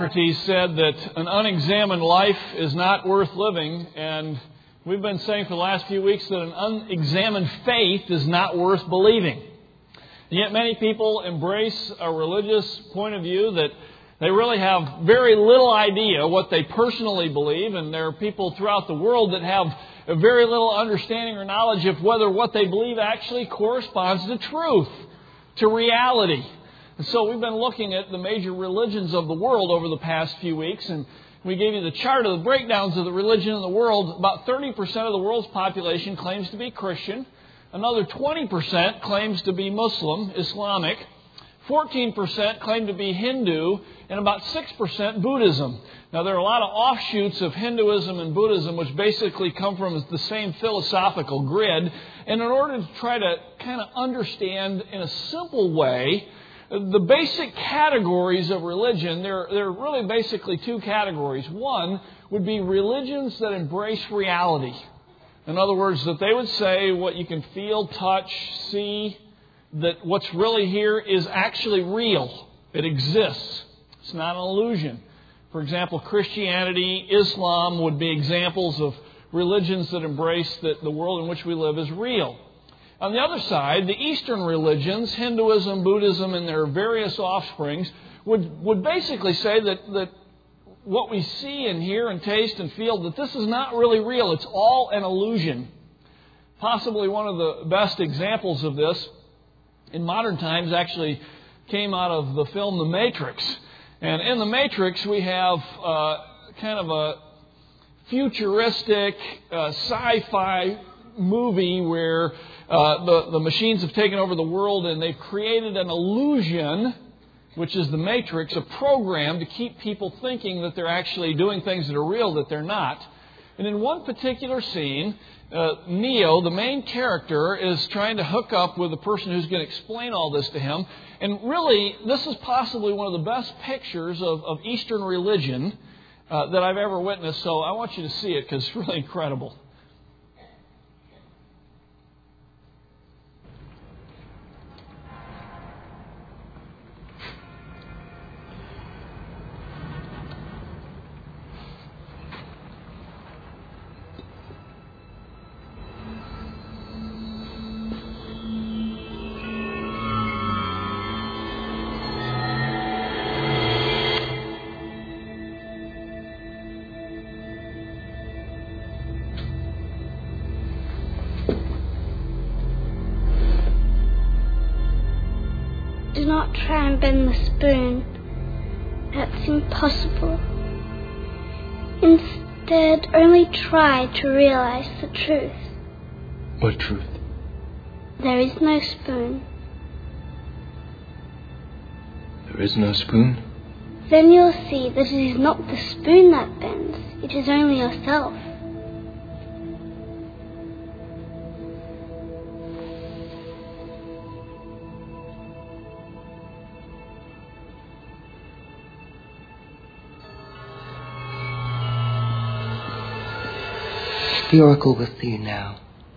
Socrates said that an unexamined life is not worth living, and we've been saying for the last few weeks that an unexamined faith is not worth believing. And yet many people embrace a religious point of view that they really have very little idea what they personally believe, and there are people throughout the world that have a very little understanding or knowledge of whether what they believe actually corresponds to truth, to reality. And so we've been looking at the major religions of the world over the past few weeks, and we gave you the chart of the breakdowns of the religion in the world. About 30% of the world's population claims to be Christian. Another 20% claims to be Muslim, Islamic. 14% claim to be Hindu, and about 6% Buddhism. Now, there are a lot of offshoots of Hinduism and Buddhism which basically come from the same philosophical grid. And in order to try to kind of understand in a simple way the basic categories of religion, there are really basically two categories. One would be religions that embrace reality. In other words, that they would say what you can feel, touch, see, that what's really here is actually real. It exists. It's not an illusion. For example, Christianity, Islam would be examples of religions that embrace that the world in which we live is real. On the other side, the Eastern religions, Hinduism, Buddhism, and their various offsprings, would basically say that what we see and hear and taste and feel, that this is not really real. It's all an illusion. Possibly one of the best examples of this in modern times actually came out of the film The Matrix. And in The Matrix, we have kind of a futuristic sci-fi movie where the machines have taken over the world and they've created an illusion, which is the Matrix, a program to keep people thinking that they're actually doing things that are real that they're not. And in one particular scene, Neo, the main character, is trying to hook up with the person who's going to explain all this to him. And really, this is possibly one of the best pictures of Eastern religion that I've ever witnessed. So I want you to see it because it's really incredible. Do not try and bend the spoon. That's impossible. Instead, only try to realize the truth. What truth? There is no spoon. There is no spoon? Then you'll see that it is not the spoon that bends. It is only yourself. The oracle will see you now.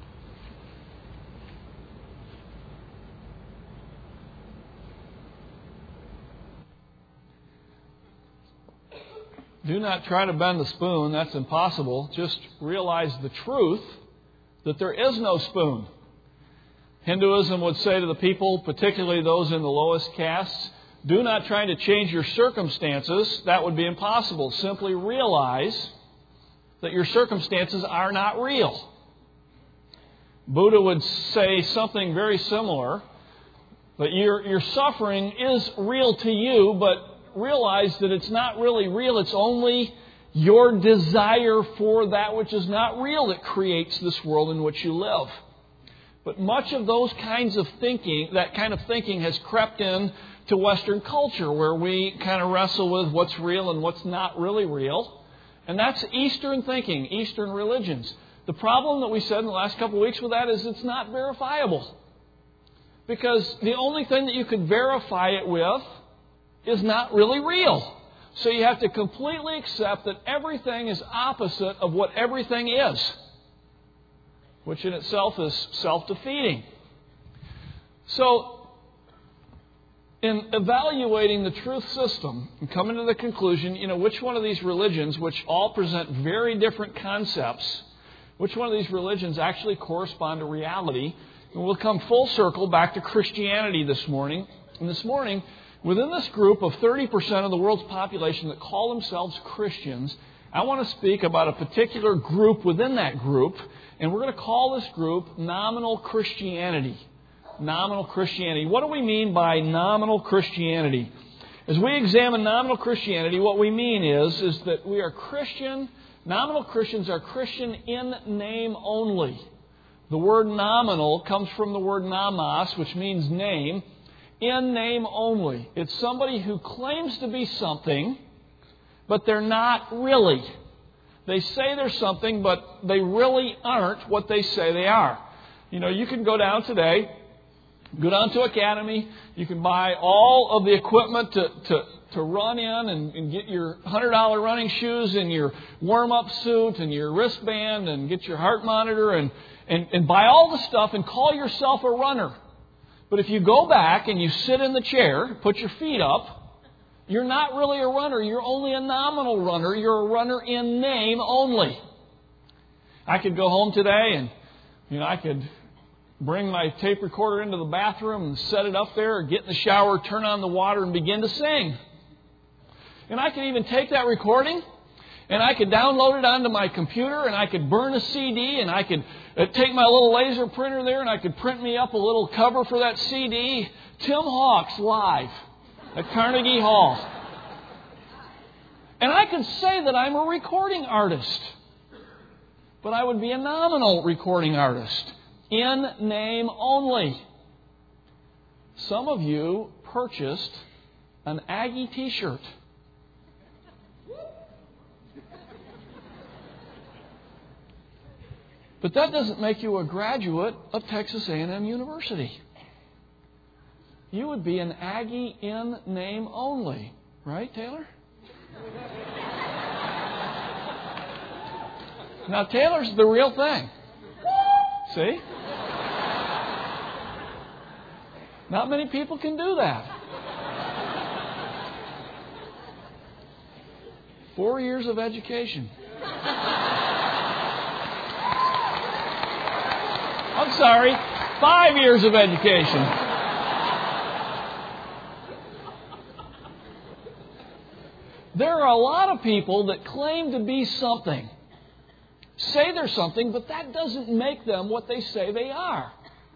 Do not try to bend the spoon. That's impossible. Just realize the truth that there is no spoon. Hinduism would say to the people, particularly those in the lowest castes, do not try to change your circumstances. That would be impossible. Simply realize that your circumstances are not real. Buddha would say something very similar, that your suffering is real to you, but realize that it's not really real. It's only your desire for that which is not real that creates this world in which you live. But much of those kinds of thinking, that kind of thinking has crept in to Western culture, where we kind of wrestle with what's real and what's not really real. And that's Eastern thinking, Eastern religions. The problem that we said in the last couple of weeks with that is it's not verifiable. Because the only thing that you could verify it with is not really real. So you have to completely accept that everything is opposite of what everything is, which in itself is self-defeating. So in evaluating the truth system and coming to the conclusion, which one of these religions, which all present very different concepts, which one of these religions actually correspond to reality. And we'll come full circle back to Christianity this morning. And this morning, within this group of 30% of the world's population that call themselves Christians, I want to speak about a particular group within that group, and we're going to call this group nominal Christianity. Nominal Christianity. What do we mean by nominal Christianity? As we examine nominal Christianity, what we mean is that we are Christian. Nominal Christians are Christian in name only. The word nominal comes from the word nomos, which means name. In name only. It's somebody who claims to be something, but they're not really. They say they're something, but they really aren't what they say they are. You can go down today, go down to Academy. You can buy all of the equipment to run in and get your $100 running shoes and your warm-up suit and your wristband and get your heart monitor and buy all the stuff and call yourself a runner. But if you go back and you sit in the chair, put your feet up, you're not really a runner. You're only a nominal runner. You're a runner in name only. I could go home today and, I could bring my tape recorder into the bathroom and set it up there, or get in the shower, turn on the water, and begin to sing. And I could even take that recording, and I could download it onto my computer, and I could burn a CD, and I could take my little laser printer there, and I could print me up a little cover for that CD, Tim Hawks Live at Carnegie Hall. And I could say that I'm a recording artist, but I would be a nominal recording artist. In name only. Some of you purchased an Aggie t-shirt. But that doesn't make you a graduate of Texas A&M University. You would be an Aggie in name only. Right, Taylor? Now, Taylor's the real thing. See? Not many people can do that. 4 years of education. I'm sorry, 5 years of education. There are a lot of people that claim to be something. Say they're something, but that doesn't make them what they say they are.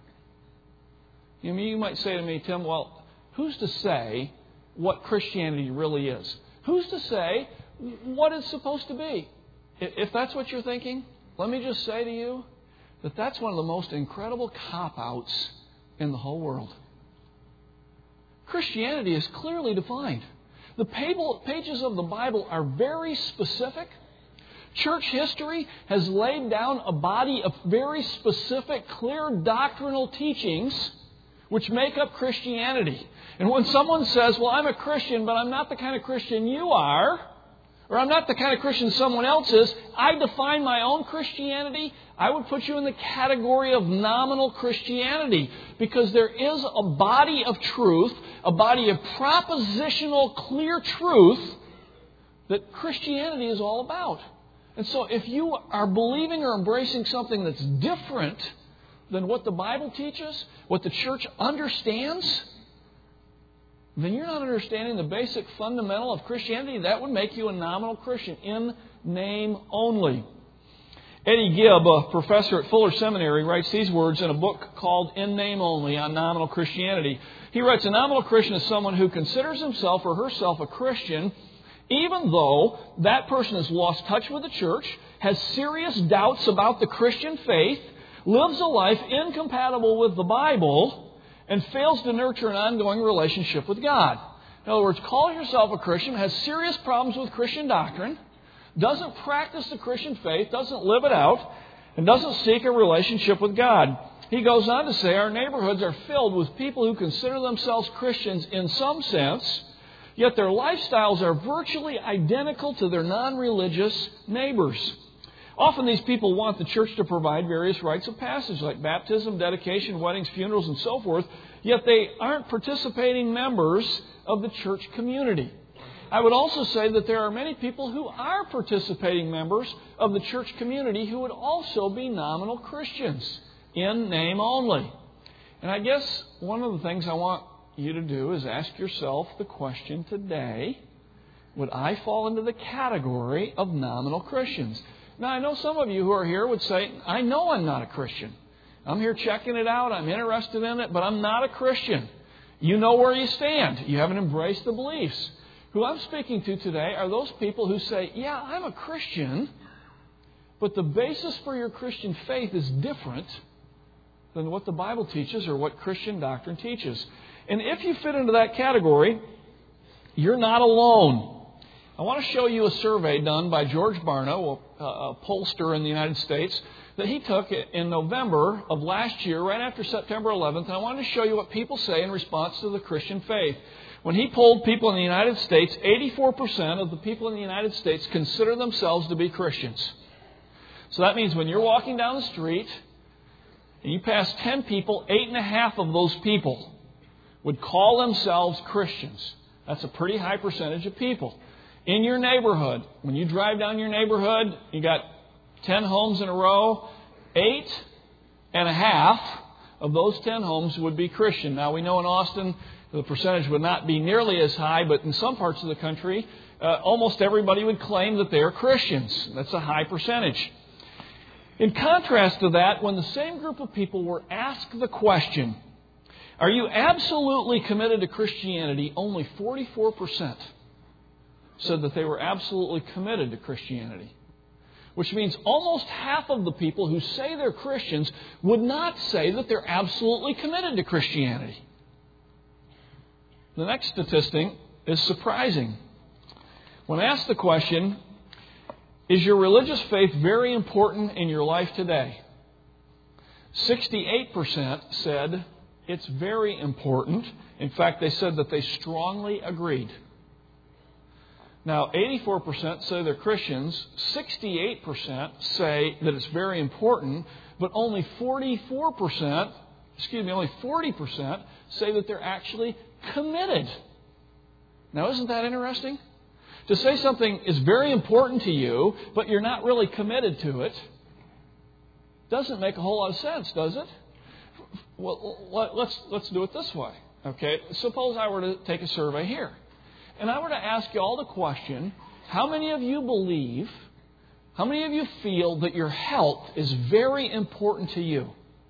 You might say to me, Tim, well, who's to say what Christianity really is? Who's to say what it's supposed to be? If that's what you're thinking, let me just say to you that that's one of the most incredible cop-outs in the whole world. Christianity is clearly defined. The pages of the Bible are very specific. Church history has laid down a body of very specific, clear doctrinal teachings which make up Christianity. And when someone says, well, I'm a Christian, but I'm not the kind of Christian you are, or I'm not the kind of Christian someone else is, I define my own Christianity, I would put you in the category of nominal Christianity, because there is a body of truth, a body of propositional, clear truth that Christianity is all about. And so if you are believing or embracing something that's different than what the Bible teaches, what the church understands, then you're not understanding the basic fundamental of Christianity. That would make you a nominal Christian, in name only. Eddie Gibb, a professor at Fuller Seminary, writes these words in a book called In Name Only on Nominal Christianity. He writes, a nominal Christian is someone who considers himself or herself a Christian even though that person has lost touch with the church, has serious doubts about the Christian faith, lives a life incompatible with the Bible, and fails to nurture an ongoing relationship with God. In other words, calls yourself a Christian, has serious problems with Christian doctrine, doesn't practice the Christian faith, doesn't live it out, and doesn't seek a relationship with God. He goes on to say, our neighborhoods are filled with people who consider themselves Christians in some sense, yet their lifestyles are virtually identical to their non-religious neighbors. Often these people want the church to provide various rites of passage like baptism, dedication, weddings, funerals, and so forth, yet they aren't participating members of the church community. I would also say that there are many people who are participating members of the church community who would also be nominal Christians, in name only. And I guess one of the things I want you to do is ask yourself the question today, would I fall into the category of nominal Christians? Now, I know some of you who are here would say, I know I'm not a Christian. I'm here checking it out. I'm interested in it, but I'm not a Christian. You know where you stand. You haven't embraced the beliefs. Who I'm speaking to today are those people who say, yeah, I'm a Christian, but the basis for your Christian faith is different than what the Bible teaches or what Christian doctrine teaches. And if you fit into that category, you're not alone. I want to show you a survey done by George Barna, a pollster in the United States, that he took in November of last year, right after September 11th. And I wanted to show you what people say in response to the Christian faith. When he polled people in the United States, 84% of the people in the United States consider themselves to be Christians. So that means when you're walking down the street and you pass 10 people, 8.5 of those people would call themselves Christians. That's a pretty high percentage of people. In your neighborhood, when you drive down your neighborhood, you got 10 homes in a row, 8.5 of those 10 homes would be Christian. Now, we know in Austin the percentage would not be nearly as high, but in some parts of the country, almost everybody would claim that they are Christians. That's a high percentage. In contrast to that, when the same group of people were asked the question, are you absolutely committed to Christianity, only 44% said that they were absolutely committed to Christianity. Which means almost half of the people who say they're Christians would not say that they're absolutely committed to Christianity. The next statistic is surprising. When asked the question, is your religious faith very important in your life today? 68% said it's very important. In fact, they said that they strongly agreed. Now, 84% say they're Christians, 68% say that it's very important, but only 40% say that they're actually committed. Now, isn't that interesting? To say something is very important to you, but you're not really committed to it, doesn't make a whole lot of sense, does it? Well, let's do it this way. Okay, suppose I were to take a survey here. And I were to ask you all the question, how many of you believe, how many of you feel that your health is very important to you?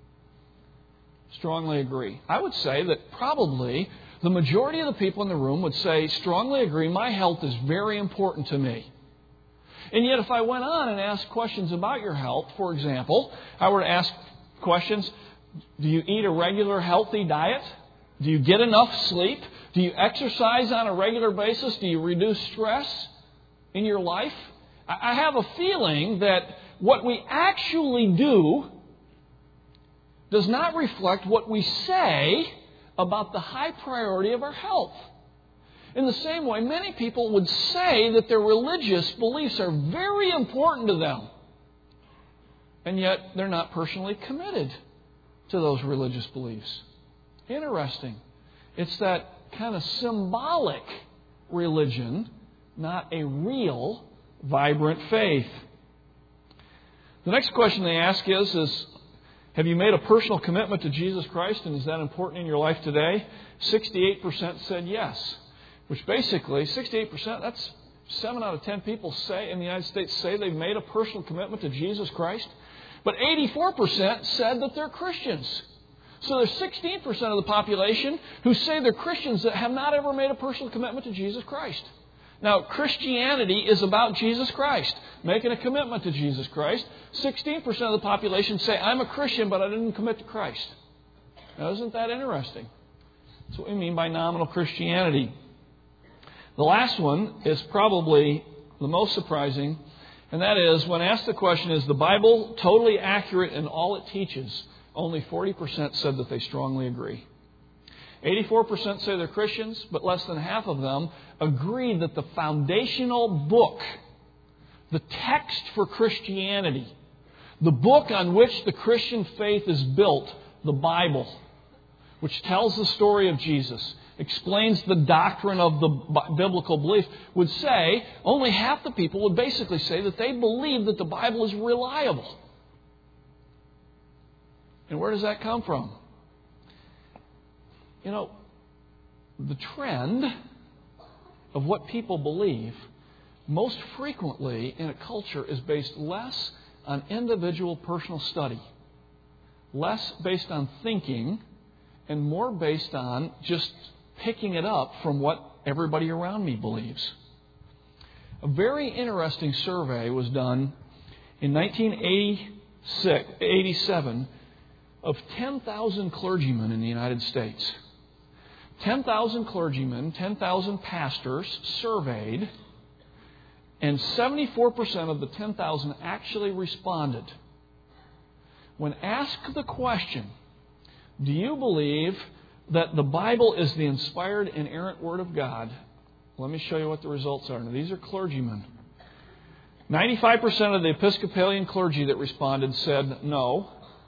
Strongly agree. I would say that probably the majority of the people in the room would say, strongly agree, my health is very important to me. And yet if I went on and asked questions about your health, for example, I were to ask questions, do you eat a regular healthy diet? Do you get enough sleep? Do you exercise on a regular basis? Do you reduce stress in your life? I have a feeling that what we actually do does not reflect what we say about the high priority of our health. In the same way, many people would say that their religious beliefs are very important to them, and yet they're not personally committed to those religious beliefs. Interesting. It's that kind of symbolic religion, not a real, vibrant faith. The next question they ask is, have you made a personal commitment to Jesus Christ, and is that important in your life today? 68% said yes, which basically, 68%, that's 7 out of 10 people say in the United States say they've made a personal commitment to Jesus Christ. But 84% said that they're Christians. So there's 16% of the population who say they're Christians that have not ever made a personal commitment to Jesus Christ. Now, Christianity is about Jesus Christ, making a commitment to Jesus Christ. 16% of the population say, I'm a Christian, but I didn't commit to Christ. Now, isn't that interesting? That's what we mean by nominal Christianity. The last one is probably the most surprising, and that is, when asked the question, is the Bible totally accurate in all it teaches? Only 40% said that they strongly agree. 84% say they're Christians, but less than half of them agree that the foundational book the text for Christianity, the book on which the Christian faith is built, the Bible, which tells the story of Jesus, explains the doctrine of the biblical belief, would say, only half the people would basically say that they believe that the Bible is reliable. And where does that come from? You know, the trend of what people believe most frequently in a culture is based less on individual personal study, less based on thinking, and more based on just picking it up from what everybody around me believes. A very interesting survey was done in 1987 of 10,000 clergymen in the United States. 10,000 clergymen, 10,000 pastors surveyed, and 74% of the 10,000 actually responded. When asked the question, do you believe that the Bible is the inspired, inerrant Word of God? Let me show you what the results are. Now, these are clergymen. 95% of the Episcopalian clergy that responded said no.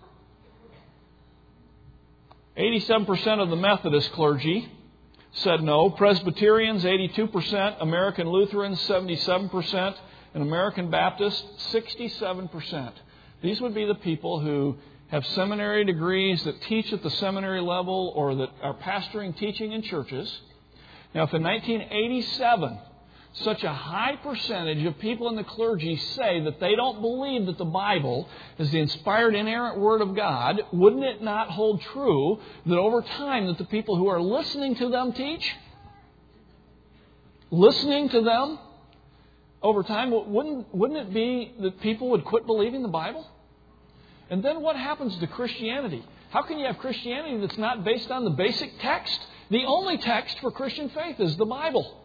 87% of the Methodist clergy said no. Presbyterians, 82%. American Lutherans, 77%. And American Baptists, 67%. These would be the people who have seminary degrees, that teach at the seminary level, or that are pastoring, teaching in churches. Now, if in 1987 such a high percentage of people in the clergy say that they don't believe that the Bible is the inspired, inerrant Word of God, wouldn't it not hold true that over time that the people who are listening to them teach, listening to them over time, wouldn't it be that people would quit believing the Bible? And then what happens to Christianity? How can you have Christianity that's not based on the basic text? The only text for Christian faith is the Bible.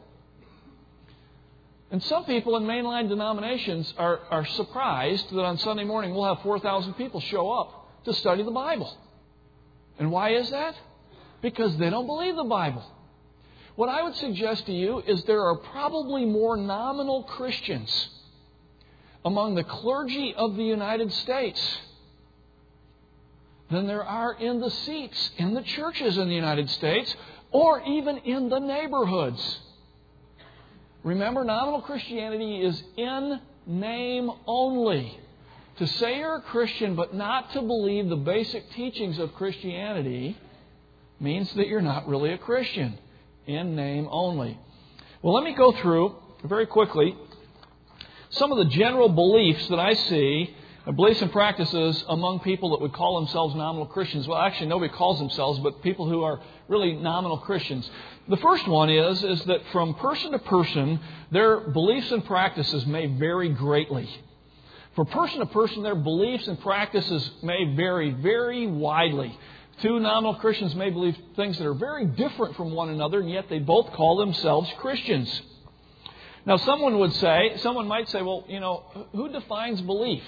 And some people in mainline denominations are surprised that on Sunday morning we'll have 4,000 people show up to study the Bible. And why is that? Because they don't believe the Bible. What I would suggest to you is there are probably more nominal Christians among the clergy of the United States than there are in the seats in the churches in the United States, or even in the neighborhoods. Remember, nominal Christianity is in name only. To say you're a Christian but not to believe the basic teachings of Christianity means that you're not really a Christian. In name only. Well, let me go through very quickly some of the general beliefs that I see, beliefs and practices among people that would call themselves nominal Christians. Well, actually, nobody calls themselves, but people who are really nominal Christians. The first one is that from person to person, their beliefs and practices may vary greatly. From person to person, their beliefs and practices may vary very widely. Two nominal Christians may believe things that are very different from one another, and yet they both call themselves Christians. Now, someone might say, well, who defines belief?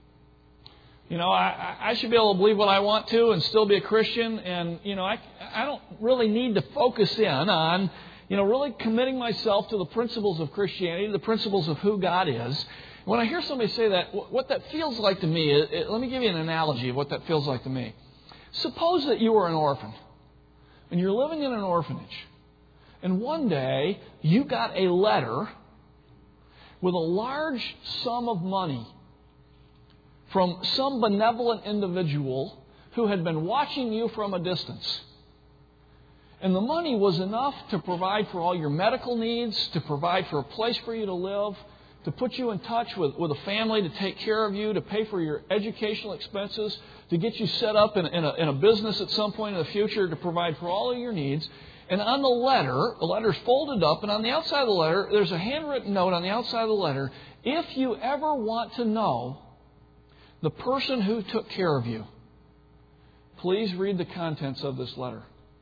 I should be able to believe what I want to and still be a Christian. And, I don't really need to focus in on, really committing myself to the principles of Christianity, the principles of who God is. When I hear somebody say that, what that feels like to me, let me give you an analogy of what that feels like to me. Suppose that you were an orphan and you're living in an orphanage. And one day you got a letter with a large sum of money from some benevolent individual who had been watching you from a distance. And the money was enough to provide for all your medical needs, to provide for a place for you to live, to put you in touch with a family to take care of you, to pay for your educational expenses, to get you set up in a business at some point in the future, to provide for all of your needs. And on the letter's folded up, and on the outside of the letter, there's a handwritten note on the outside of the letter. If you ever want to know the person who took care of you, please read the contents of this letter.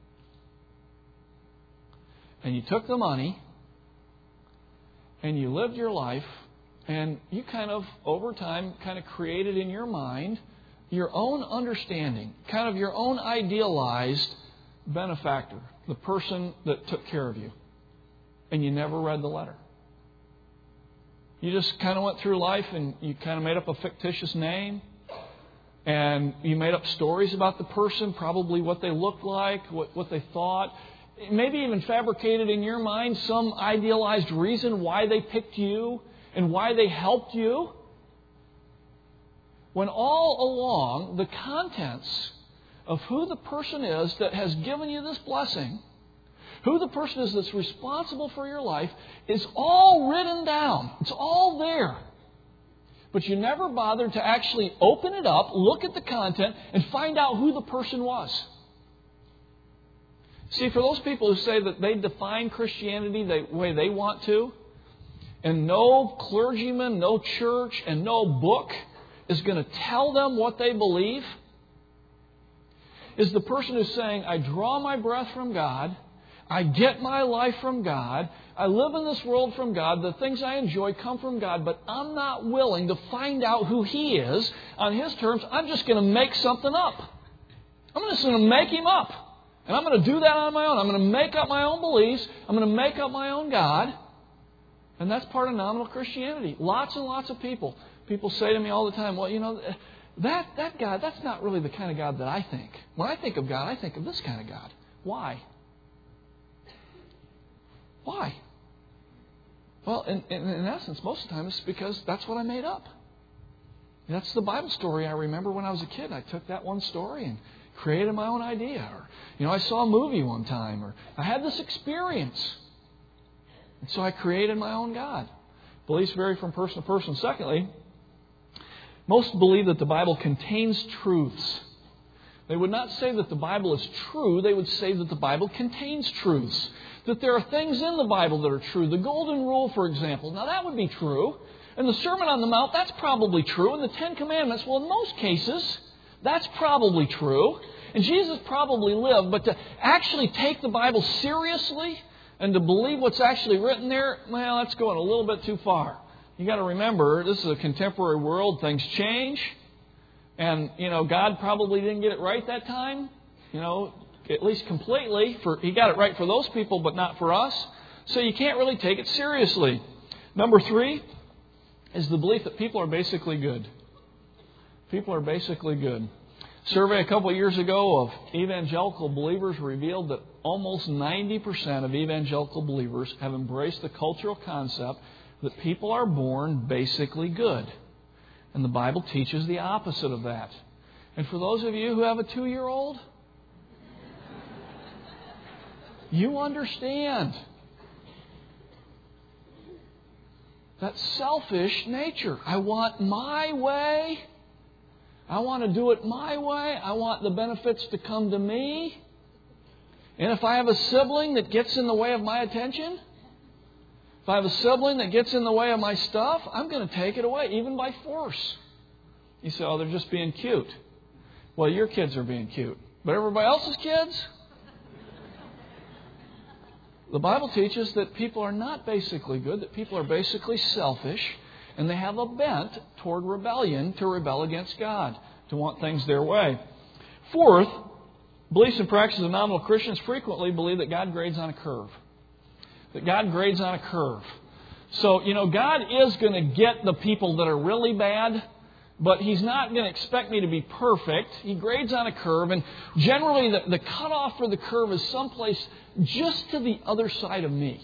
And you took the money, and you lived your life, and you over time, created in your mind your own understanding, your own idealized benefactor, the person that took care of you. And you never read the letter. You just kind of went through life and you kind of made up a fictitious name. And you made up stories about the person, probably what they looked like, what they thought. Maybe even fabricated in your mind some idealized reason why they picked you and why they helped you. When all along the contents of who the person is that has given you this blessing, who the person is that's responsible for your life, is all written down. It's all there. But you never bothered to actually open it up, look at the content, and find out who the person was. See, for those people who say that they define Christianity the way they want to, and no clergyman, no church, and no book is going to tell them what they believe, is the person who's saying, I draw my breath from God, I get my life from God, I live in this world from God, the things I enjoy come from God, but I'm not willing to find out who He is on His terms. I'm just going to make something up. I'm just going to make Him up. And I'm going to do that on my own. I'm going to make up my own beliefs. I'm going to make up my own God. And that's part of nominal Christianity. Lots and lots of people. People say to me all the time, well, you know, that God, that's not really the kind of God that I think. When I think of God, I think of this kind of God. Why? Why? Well, in essence, most of the time it's because that's what I made up. That's the Bible story I remember when I was a kid. I took that one story and created my own idea. Or, you know, I saw a movie one time. Or I had this experience. And so I created my own God. Beliefs vary from person to person. Secondly, most believe that the Bible contains truths. They would not say that the Bible is true. They would say that the Bible contains truths. That there are things in the Bible that are true. The Golden Rule, for example. Now, that would be true. And the Sermon on the Mount, that's probably true. And the Ten Commandments, well, in most cases, that's probably true. And Jesus probably lived. But to actually take the Bible seriously and to believe what's actually written there, well, that's going a little bit too far. You got to remember, this is a contemporary world. Things change. And, you know, God probably didn't get it right that time. You know, at least completely. He got it right for those people, but not for us. So you can't really take it seriously. Number 3 is the belief that people are basically good. People are basically good. A survey a couple of years ago of evangelical believers revealed that almost 90% of evangelical believers have embraced the cultural concept that people are born basically good. And the Bible teaches the opposite of that. And for those of you who have a 2-year-old, you understand that selfish nature. I want my way. I want to do it my way. I want the benefits to come to me. And if I have a sibling that gets in the way of my attention, if I have a sibling that gets in the way of my stuff, I'm going to take it away, even by force. You say, oh, they're just being cute. Well, your kids are being cute. But everybody else's kids? The Bible teaches that people are not basically good, that people are basically selfish, and they have a bent toward rebellion, to rebel against God, to want things their way. Fourth, beliefs and practices of nominal Christians frequently believe that God grades on a curve. That God grades on a curve. So, you know, God is going to get the people that are really bad, but He's not going to expect me to be perfect. He grades on a curve, and generally the cutoff for the curve is someplace just to the other side of me.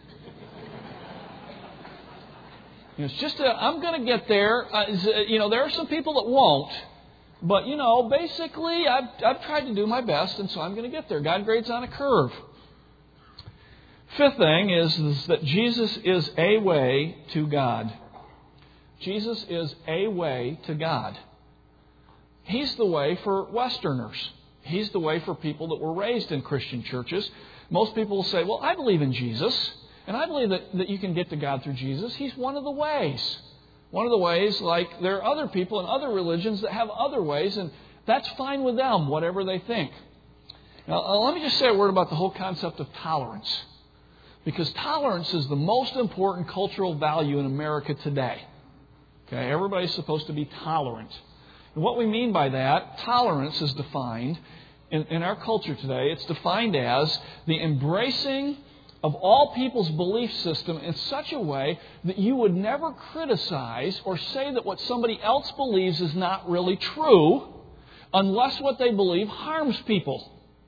You know, it's just I'm going to get there. You know, there are some people that won't, but you know, basically, I've tried to do my best, and so I'm going to get there. God grades on a curve. Fifth thing is that Jesus is a way to God. Jesus is a way to God. He's the way for Westerners. He's the way for people that were raised in Christian churches. Most people will say, well, I believe in Jesus, and I believe that you can get to God through Jesus. He's one of the ways. One of the ways, like there are other people in other religions that have other ways, and that's fine with them, whatever they think. Now, let me just say a word about the whole concept of tolerance. Because tolerance is the most important cultural value in America today. Okay, everybody's supposed to be tolerant. And what we mean by that, tolerance is defined in our culture today. It's defined as the embracing of all people's belief system in such a way that you would never criticize or say that what somebody else believes is not really true unless what they believe harms people.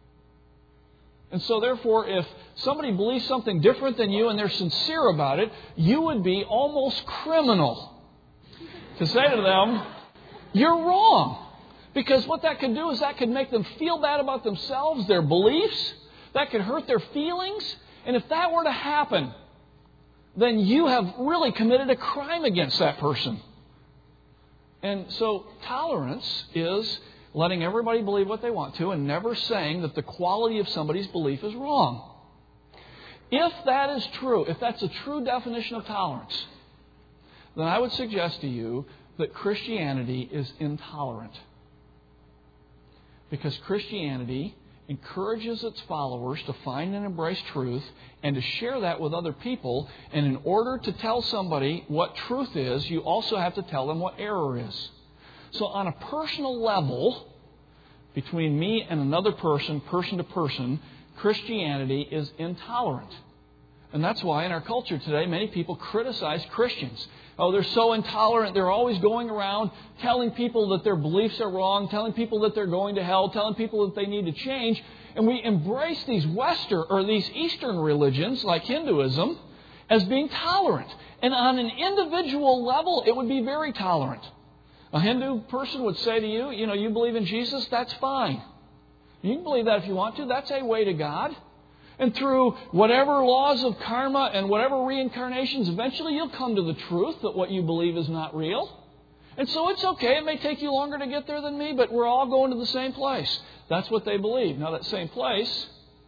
And so therefore, if somebody believes something different than you and they're sincere about it, you would be almost criminal to say to them, you're wrong. Because what that could do is that could make them feel bad about themselves, their beliefs. That could hurt their feelings. And if that were to happen, then you have really committed a crime against that person. And so tolerance is letting everybody believe what they want to and never saying that the quality of somebody's belief is wrong. If that is true, if that's a true definition of tolerance, then I would suggest to you that Christianity is intolerant. Because Christianity encourages its followers to find and embrace truth and to share that with other people. And in order to tell somebody what truth is, you also have to tell them what error is. So on a personal level, between me and another person, person to person, Christianity is intolerant. And that's why in our culture today, many people criticize Christians. Oh, they're so intolerant. They're always going around telling people that their beliefs are wrong, telling people that they're going to hell, telling people that they need to change. And we embrace these these Eastern religions like Hinduism as being tolerant. And on an individual level, it would be very tolerant. A Hindu person would say to you, you believe in Jesus, that's fine. You can believe that if you want to. That's a way to God. And through whatever laws of karma and whatever reincarnations, eventually you'll come to the truth that what you believe is not real. And so it's okay. It may take you longer to get there than me, but we're all going to the same place. That's what they believe. Now, that same place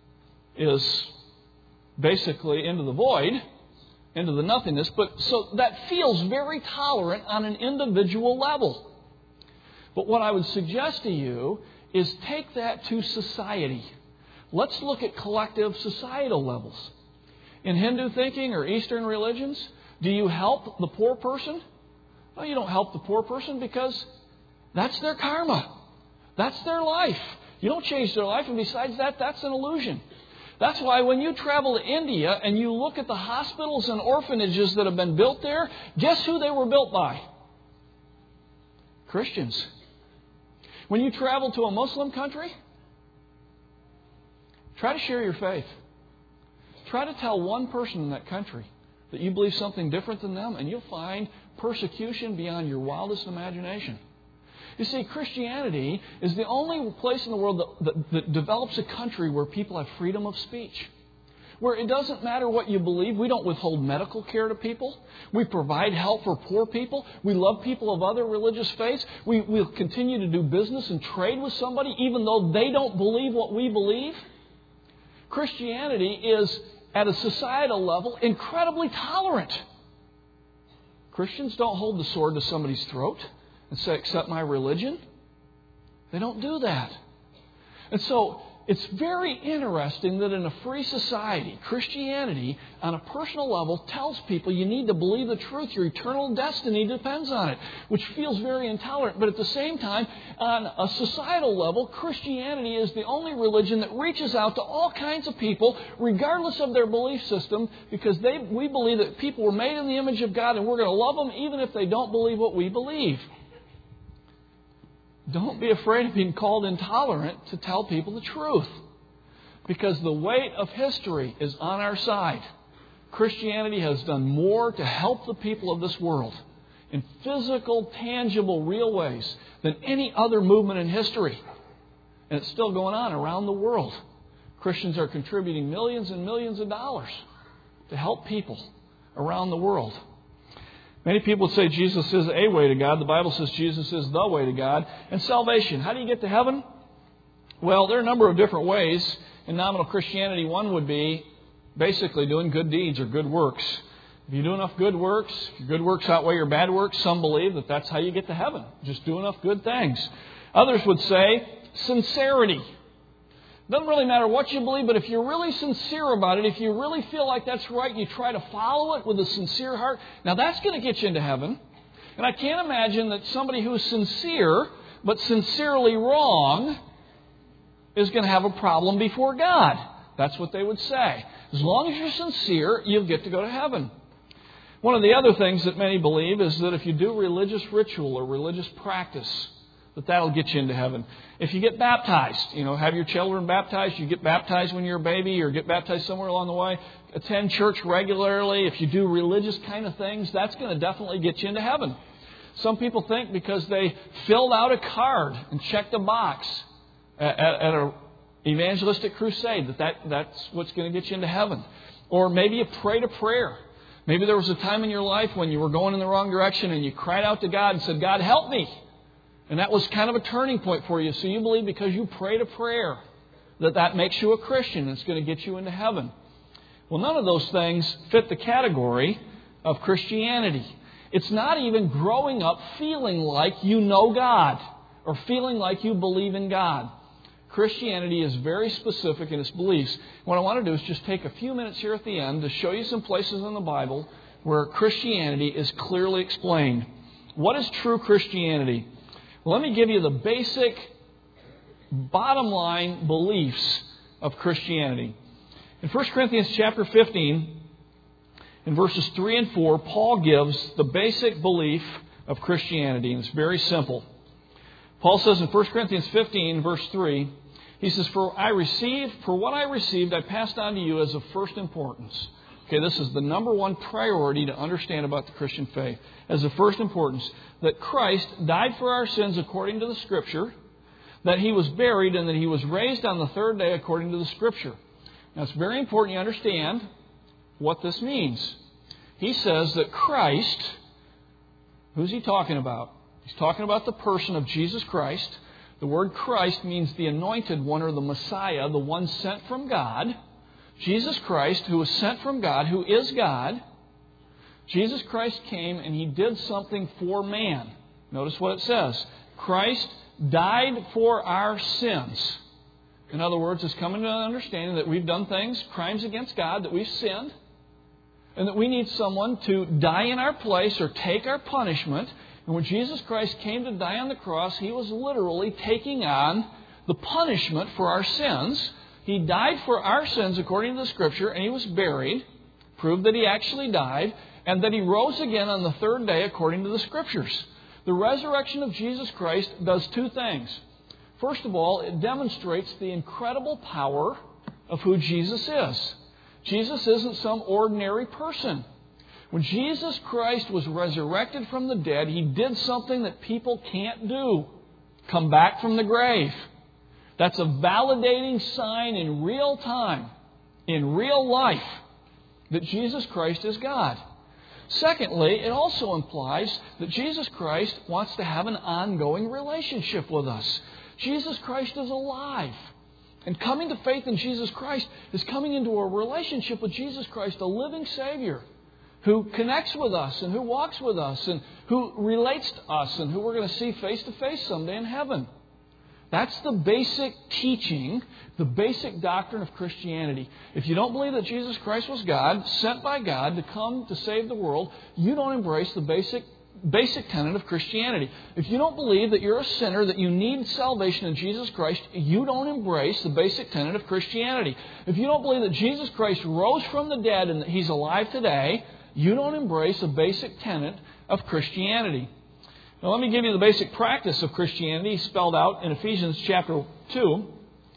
is basically into the void, into the nothingness. But so that feels very tolerant on an individual level. But what I would suggest to you is take that to society. Let's look at collective societal levels. In Hindu thinking or Eastern religions, do you help the poor person? Well, you don't help the poor person because that's their karma. That's their life. You don't change their life, and besides that, that's an illusion. That's why when you travel to India and you look at the hospitals and orphanages that have been built there, guess who they were built by? Christians. When you travel to a Muslim country, try to share your faith. Try to tell one person in that country that you believe something different than them, and you'll find persecution beyond your wildest imagination. You see, Christianity is the only place in the world that develops a country where people have freedom of speech. Where it doesn't matter what you believe. We don't withhold medical care to people. We provide help for poor people. We love people of other religious faiths. We'll continue to do business and trade with somebody even though they don't believe what we believe. Christianity is, at a societal level, incredibly tolerant. Christians don't hold the sword to somebody's throat and say, accept my religion. They don't do that. And so it's very interesting that in a free society, Christianity, on a personal level, tells people you need to believe the truth. Your eternal destiny depends on it, which feels very intolerant. But at the same time, on a societal level, Christianity is the only religion that reaches out to all kinds of people, regardless of their belief system, because we believe that people were made in the image of God and we're going to love them even if they don't believe what we believe. Don't be afraid of being called intolerant to tell people the truth. Because the weight of history is on our side. Christianity has done more to help the people of this world in physical, tangible, real ways than any other movement in history. And it's still going on around the world. Christians are contributing millions and millions of dollars to help people around the world. Many people say Jesus is a way to God. The Bible says Jesus is the way to God. And salvation, how do you get to heaven? Well, there are a number of different ways. In nominal Christianity, one would be basically doing good deeds or good works. If you do enough good works, if your good works outweigh your bad works, some believe that that's how you get to heaven. Just do enough good things. Others would say sincerity. Doesn't really matter what you believe, but if you're really sincere about it, if you really feel like that's right, you try to follow it with a sincere heart. Now that's going to get you into heaven. And I can't imagine that somebody who is sincere, but sincerely wrong, is going to have a problem before God. That's what they would say. As long as you're sincere, you'll get to go to heaven. One of the other things that many believe is that if you do religious ritual or religious practice, that'll get you into heaven. If you get baptized, have your children baptized, you get baptized when you're a baby or get baptized somewhere along the way, attend church regularly, if you do religious kind of things, that's going to definitely get you into heaven. Some people think because they filled out a card and checked a box at an evangelistic crusade that's what's going to get you into heaven. Or maybe you prayed a prayer. Maybe there was a time in your life when you were going in the wrong direction and you cried out to God and said, God, help me. And that was kind of a turning point for you. So you believe because you prayed a prayer that makes you a Christian and it's going to get you into heaven. Well, none of those things fit the category of Christianity. It's not even growing up feeling like you know God or feeling like you believe in God. Christianity is very specific in its beliefs. What I want to do is just take a few minutes here at the end to show you some places in the Bible where Christianity is clearly explained. What is true Christianity? Well, let me give you the basic bottom line beliefs of Christianity. In 1 Corinthians chapter 15, in verses 3 and 4, Paul gives the basic belief of Christianity, and it's very simple. Paul says in 1 Corinthians 15, verse 3, he says, For what I received, I passed on to you as of first importance. Okay, this is the number one priority to understand about the Christian faith. As of first importance, that Christ died for our sins according to the Scripture, that He was buried, and that He was raised on the third day according to the Scripture. Now, it's very important you understand what this means. He says that Christ, who's He talking about? He's talking about the person of Jesus Christ. The word Christ means the anointed one or the Messiah, the one sent from God. Jesus Christ, who was sent from God, who is God. Jesus Christ came and He did something for man. Notice what it says. Christ died for our sins. In other words, it's coming to an understanding that we've done things, crimes against God, that we've sinned, and that we need someone to die in our place or take our punishment. And when Jesus Christ came to die on the cross, He was literally taking on the punishment for our sins. He died for our sins according to the Scripture, and He was buried, proved that He actually died, and that He rose again on the third day according to the Scriptures. The resurrection of Jesus Christ does two things. First of all, it demonstrates the incredible power of who Jesus is. Jesus isn't some ordinary person. When Jesus Christ was resurrected from the dead, He did something that people can't do. Come back from the grave. That's a validating sign in real time, in real life, that Jesus Christ is God. Secondly, it also implies that Jesus Christ wants to have an ongoing relationship with us. Jesus Christ is alive. And coming to faith in Jesus Christ is coming into a relationship with Jesus Christ, a living Savior, who connects with us and who walks with us and who relates to us and who we're going to see face to face someday in heaven. That's the basic teaching, the basic doctrine of Christianity. If you don't believe that Jesus Christ was God, sent by God to come to save the world, you don't embrace the basic tenet of Christianity. If you don't believe that you're a sinner, that you need salvation in Jesus Christ, you don't embrace the basic tenet of Christianity. If you don't believe that Jesus Christ rose from the dead and that He's alive today, you don't embrace the basic tenet of Christianity. Now, let me give you the basic practice of Christianity spelled out in Ephesians chapter 2.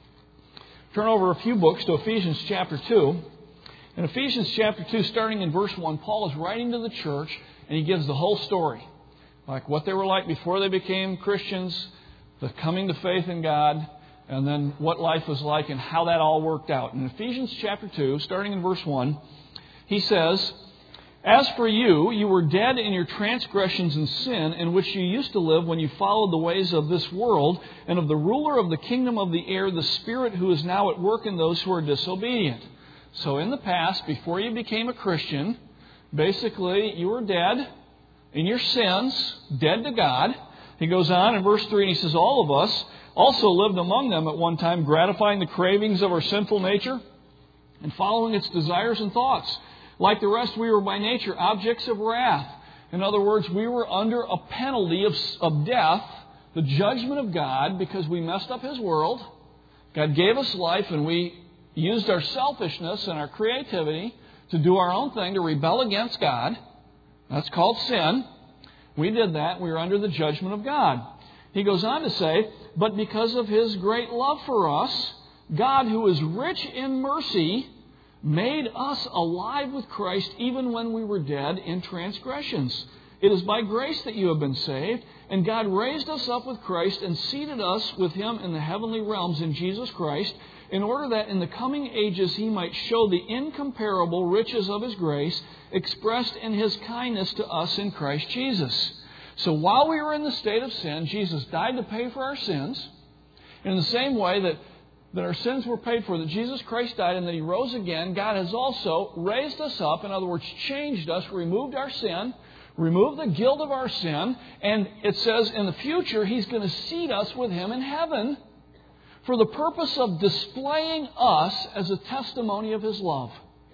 Turn over a few books to Ephesians chapter 2. In Ephesians chapter 2, starting in verse 1, Paul is writing to the church, and he gives the whole story. Like what they were like before they became Christians, the coming to faith in God, and then what life was like and how that all worked out. In Ephesians chapter 2, starting in verse 1, he says, As for you, you were dead in your transgressions and sin, in which you used to live when you followed the ways of this world, and of the ruler of the kingdom of the air, the Spirit who is now at work in those who are disobedient. So in the past, before you became a Christian, basically you were dead in your sins, dead to God. He goes on in verse 3 and he says, All of us also lived among them at one time, gratifying the cravings of our sinful nature and following its desires and thoughts. Like the rest, we were by nature objects of wrath. In other words, we were under a penalty of death, the judgment of God, because we messed up His world. God gave us life and we used our selfishness and our creativity to do our own thing, to rebel against God. That's called sin. We did that. We were under the judgment of God. He goes on to say, but because of His great love for us, God, who is rich in mercy, made us alive with Christ even when we were dead in transgressions. It is by grace that you have been saved, and God raised us up with Christ and seated us with Him in the heavenly realms in Jesus Christ, in order that in the coming ages He might show the incomparable riches of His grace expressed in His kindness to us in Christ Jesus. So while we were in the state of sin, Jesus died to pay for our sins. In the same way that our sins were paid for, that Jesus Christ died and that He rose again, God has also raised us up, in other words, changed us, removed our sin, removed the guilt of our sin, and it says in the future He's going to seat us with Him in heaven for the purpose of displaying us as a testimony of His love.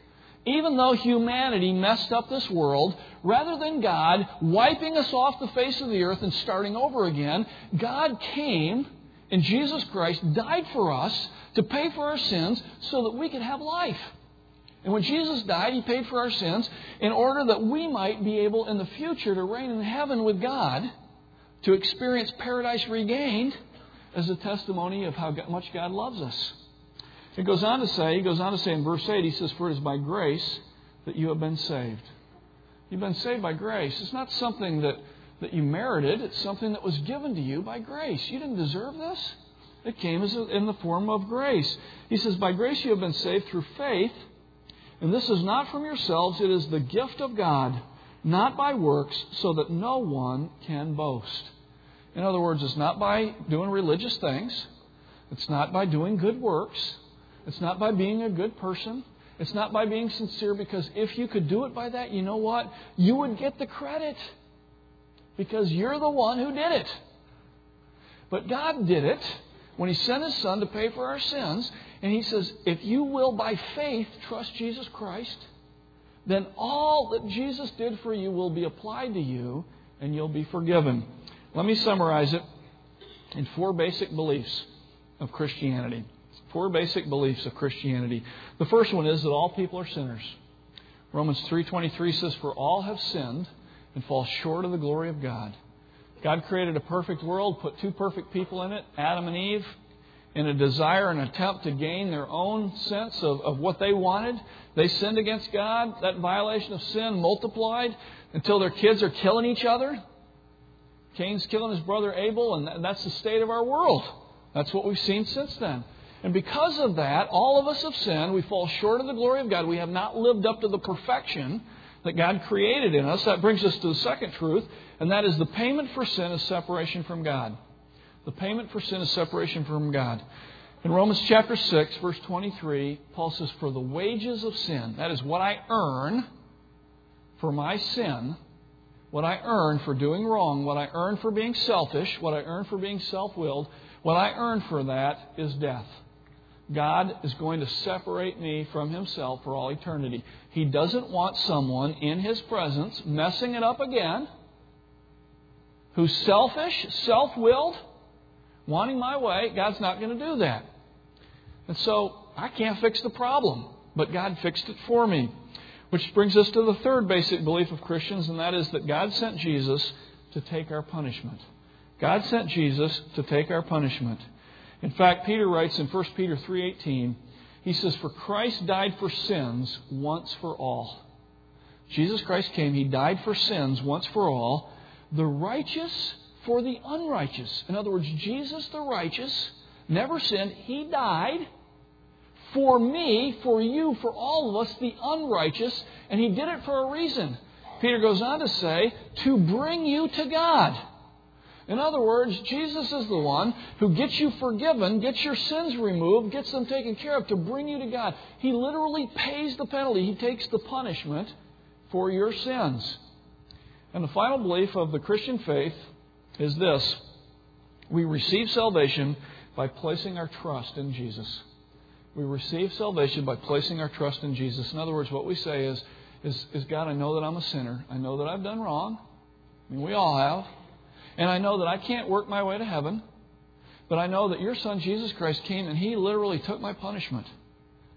Even though humanity messed up this world, rather than God wiping us off the face of the earth and starting over again, God came and Jesus Christ died for us to pay for our sins so that we could have life. And when Jesus died, He paid for our sins in order that we might be able in the future to reign in heaven with God, to experience paradise regained as a testimony of how much God loves us. He goes on to say in verse 8, he says, for it is by grace that you have been saved. You've been saved by grace. It's not something that you merited. It's something that was given to you by grace. You didn't deserve this. It came in the form of grace. He says, by grace you have been saved through faith. And this is not from yourselves. It is the gift of God, not by works, so that no one can boast. In other words, it's not by doing religious things. It's not by doing good works. It's not by being a good person. It's not by being sincere, because if you could do it by that, you know what? You would get the credit, because you're the one who did it. But God did it when He sent His Son to pay for our sins. And He says, if you will by faith trust Jesus Christ, then all that Jesus did for you will be applied to you and you'll be forgiven. Let me summarize it in 4 basic beliefs of Christianity. 4 basic beliefs of Christianity. The first one is that all people are sinners. Romans 3:23 says, for all have sinned and fall short of the glory of God. God created a perfect world, put 2 perfect people in it, Adam and Eve, in a desire and attempt to gain their own sense of what they wanted. They sinned against God. That violation of sin multiplied until their kids are killing each other. Cain's killing his brother Abel, and that's the state of our world. That's what we've seen since then. And because of that, all of us have sinned. We fall short of the glory of God. We have not lived up to the perfection that God created in us. That brings us to the second truth, and that is the payment for sin is separation from God. The payment for sin is separation from God. In Romans chapter 6, verse 23, Paul says, for the wages of sin, that is what I earn for my sin, what I earn for doing wrong, what I earn for being selfish, what I earn for being self-willed, what I earn for that is death. God is going to separate me from Himself for all eternity. He doesn't want someone in His presence messing it up again, who's selfish, self-willed, wanting my way. God's not going to do that. And so I can't fix the problem, but God fixed it for me. Which brings us to the third basic belief of Christians, and that is that God sent Jesus to take our punishment. God sent Jesus to take our punishment. In fact, Peter writes in 1 Peter 3:18, he says, for Christ died for sins once for all. Jesus Christ came, He died for sins once for all, the righteous for the unrighteous. In other words, Jesus the righteous never sinned. He died for me, for you, for all of us, the unrighteous, and He did it for a reason. Peter goes on to say, to bring you to God. In other words, Jesus is the one who gets you forgiven, gets your sins removed, gets them taken care of to bring you to God. He literally pays the penalty. He takes the punishment for your sins. And the final belief of the Christian faith is this. We receive salvation by placing our trust in Jesus. We receive salvation by placing our trust in Jesus. In other words, what we say is God, I know that I'm a sinner. I know that I've done wrong. I mean, we all have. And I know that I can't work my way to heaven. But I know that your Son, Jesus Christ, came and He literally took my punishment.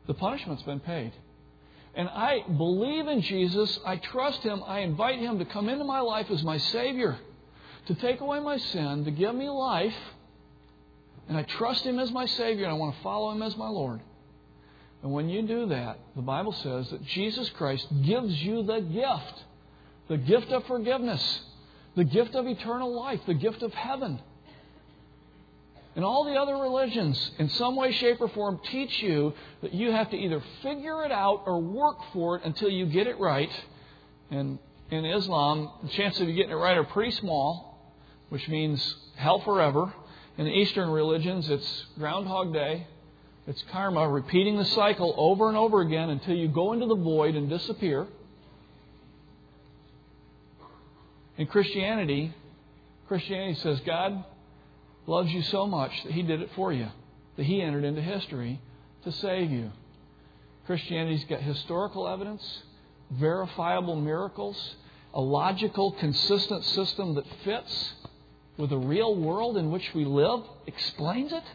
The punishment's been paid. And I believe in Jesus. I trust Him. I invite Him to come into my life as my Savior, to take away my sin, to give me life. And I trust Him as my Savior, and I want to follow Him as my Lord. And when you do that, the Bible says that Jesus Christ gives you the gift of forgiveness, the gift of eternal life, the gift of heaven. And all the other religions, in some way, shape, or form, teach you that you have to either figure it out or work for it until you get it right. And in Islam, the chances of you getting it right are pretty small, which means hell forever. In the Eastern religions, it's Groundhog Day. It's karma, repeating the cycle over and over again until you go into the void and disappear. In Christianity says God loves you so much that He did it for you, that He entered into history to save you. Christianity's got historical evidence, verifiable miracles, a logical, consistent system that fits with the real world in which we live, explains it.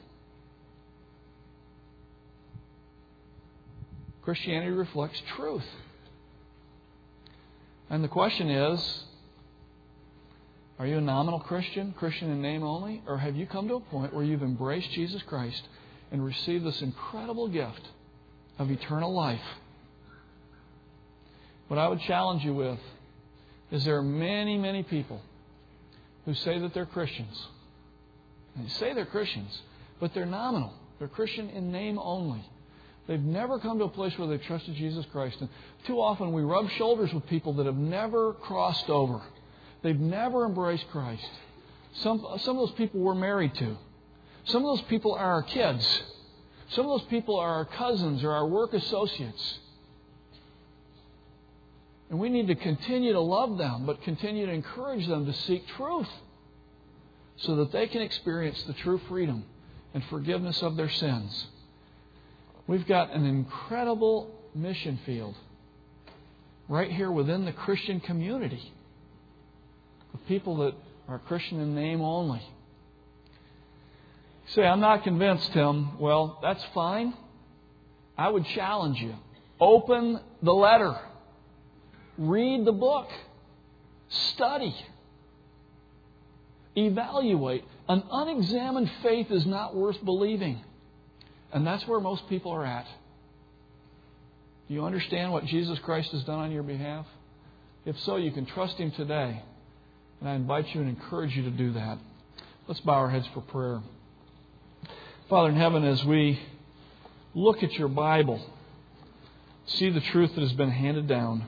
Christianity reflects truth. And the question is, are you a nominal Christian, Christian in name only, or have you come to a point where you've embraced Jesus Christ and received this incredible gift of eternal life? What I would challenge you with is there are many, many people who say that they're Christians. They say they're Christians, but they're nominal. They're Christian in name only. They've never come to a place where they've trusted Jesus Christ. And too often we rub shoulders with people that have never crossed over. They've never embraced Christ. Some of those people we're married to. Some of those people are our kids. Some of those people are our cousins or our work associates. And we need to continue to love them, but continue to encourage them to seek truth so that they can experience the true freedom and forgiveness of their sins. We've got an incredible mission field right here within the Christian community of people that are Christian in name only. You say, I'm not convinced, Tim. Well, that's fine. I would challenge you. Open the letter. Read the book. Study. Evaluate. An unexamined faith is not worth believing. And that's where most people are at. Do you understand what Jesus Christ has done on your behalf? If so, you can trust Him today. And I invite you and encourage you to do that. Let's bow our heads for prayer. Father in heaven, as we look at your Bible, see the truth that has been handed down,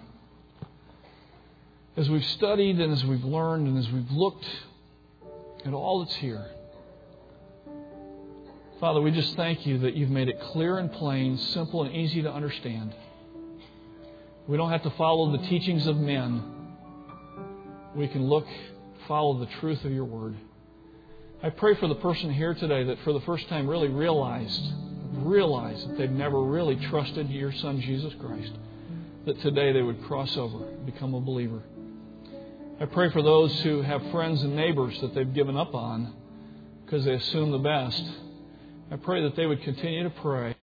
as we've studied and as we've learned and as we've looked at all that's here, Father, we just thank you that you've made it clear and plain, simple and easy to understand. We don't have to follow the teachings of men. We can follow the truth of your word. I pray for the person here today that for the first time really realized that they've never really trusted your Son, Jesus Christ, that today they would cross over and become a believer. I pray for those who have friends and neighbors that they've given up on because they assume the best. I pray that they would continue to pray.